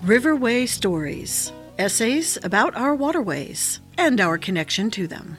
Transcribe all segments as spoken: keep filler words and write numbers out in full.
Riverway Stories, essays about our waterways and our connection to them.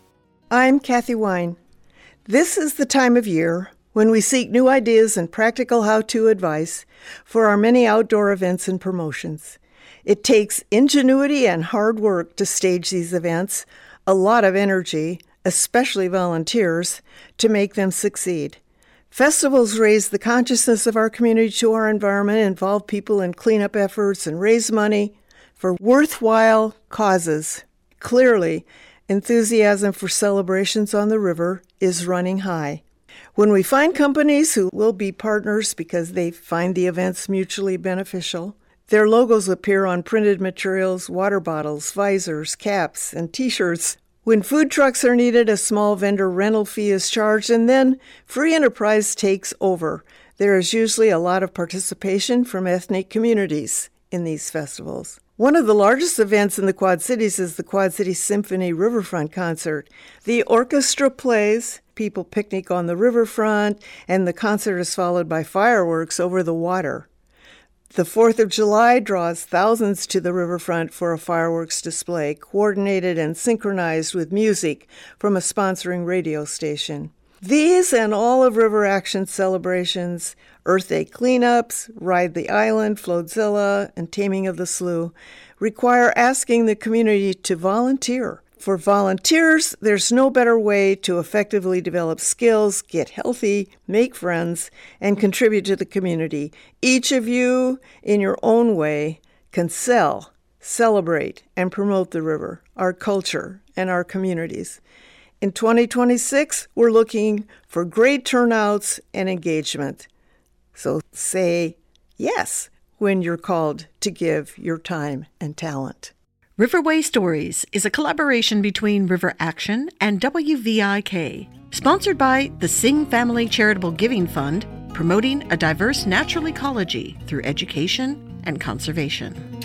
I'm Kathy Wine. This is the time of year when we seek new ideas and practical how-to advice for our many outdoor events and promotions. It takes ingenuity and hard work to stage these events, a lot of energy, especially volunteers, to make them succeed. Festivals raise the consciousness of our community to our environment, involve people in cleanup efforts, and raise money for worthwhile causes. Clearly, enthusiasm for celebrations on the river is running high. When we find companies who will be partners because they find the events mutually beneficial, their logos appear on printed materials, water bottles, visors, caps, and T-shirts. When food trucks are needed, a small vendor rental fee is charged, and then free enterprise takes over. There is usually a lot of participation from ethnic communities in these festivals. One of the largest events in the Quad Cities is the Quad Cities Symphony Riverfront Concert. The orchestra plays, people picnic on the riverfront, and the concert is followed by fireworks over the water. The fourth of July draws thousands to the riverfront for a fireworks display, coordinated and synchronized with music from a sponsoring radio station. These and all of River Action's celebrations, Earth Day cleanups, Ride the Island, Floatzilla, and Taming of the Slough, require asking the community to volunteer. For volunteers, there's no better way to effectively develop skills, get healthy, make friends, and contribute to the community. Each of you, in your own way, can sell, celebrate, and promote the river, our culture, and our communities. In twenty twenty-six, we're looking for great turnouts and engagement. So say yes when you're called to give your time and talent. Riverway Stories is a collaboration between River Action and W V I K, sponsored by the Singh Family Charitable Giving Fund, promoting a diverse natural ecology through education and conservation.